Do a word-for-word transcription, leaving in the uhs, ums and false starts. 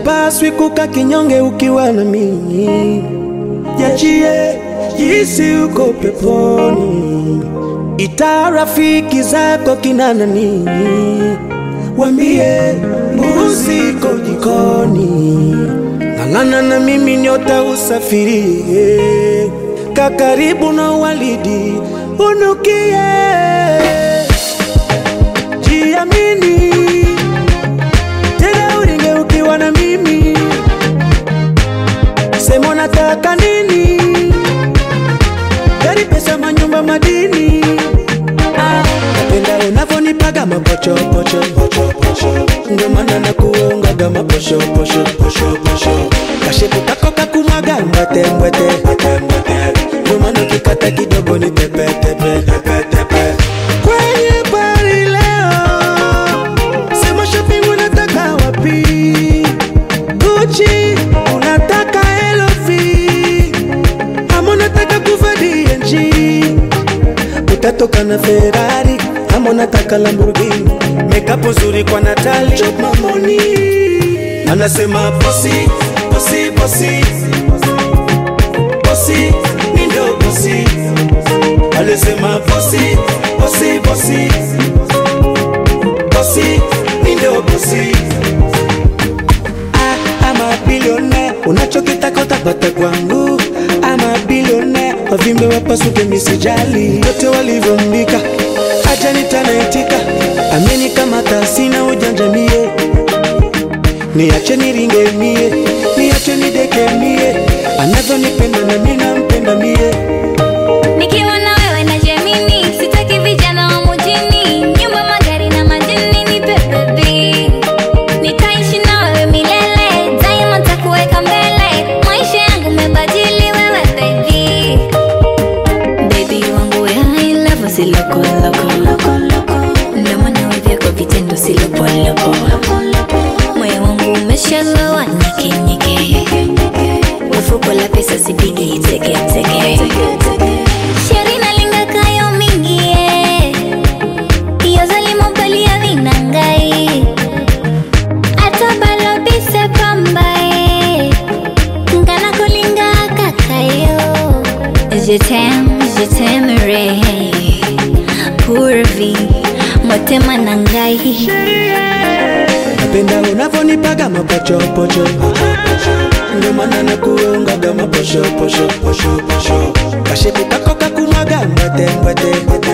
Upaswi kuka kinyonge ukiwa na mimi. Yachie jisi uko peponi. Ita rafiki zako kina nani, wambie mbuzi iko jikoni. Ng'ang'ana na mimi nyota usafiri, kakaribu na walidi unukie. Jiamini tena uringe ukiwa na mimi. Sema nataka nini, gari, pesa, manyumba, madini. Napenda unavonipaga mapocho pocho pocho pocho, ndio maana nakuonga kama posho posho posho posho. Kashepu kako kakumwaga mbete mbete mbete, ndio maana kikata kidogo ni tepe tepe tepe tepe. Kwenye bari leo sema shopping unataka wapi? Gucci unataka L V, ama unataka kuvadi N G? Utatoka na Ferrari ama unataka Lamborghini? Makeup nzuri kwa Natalie, chop my money. Anasema bossy, bossy, bossy, bossy, nindo bossy. Anasema bossy, bossy, bossy, bossy, nindo bossy. Ah, I'm a billionaire, unachokitaka utapata kwangu. I'm a billionaire, wavimbe wapasuke misijali. Yote walivyombika aja nitanaitika. Ameni kama tasina ujanja mie, niache niringe mie, niache nideke mie. Anavyo nipenda na mina mpenda mie. Nikiwa na wewe na Gemini, sitaki vijana wa mjini. Nyumba, magari na madini nipe baby. Nitaishi na wewe milele, daima nitakuweka mbele. Maisha yangu umebadili wewe baby. Baby wangu ya I love si loko loko loko loko. Ndio maana wewe kwa vitendo si loko loko. Moyo wangu umeshalowa nyeke nyeke. Ufuko la pesa sipigi iteke teke. Sheri na linga kayo mingie, iyo zalimo bali ya vinangai. Ata balo bise pambae, ngana kulinga kakayo. Je t'aime, je t'aimerai, pour vie, motema nangai. Napenda unavonipaga mapocho pocho, ndio maana nakuonga kama posho posho posho posho. Kashepu kako kakumwaga mbete mbete.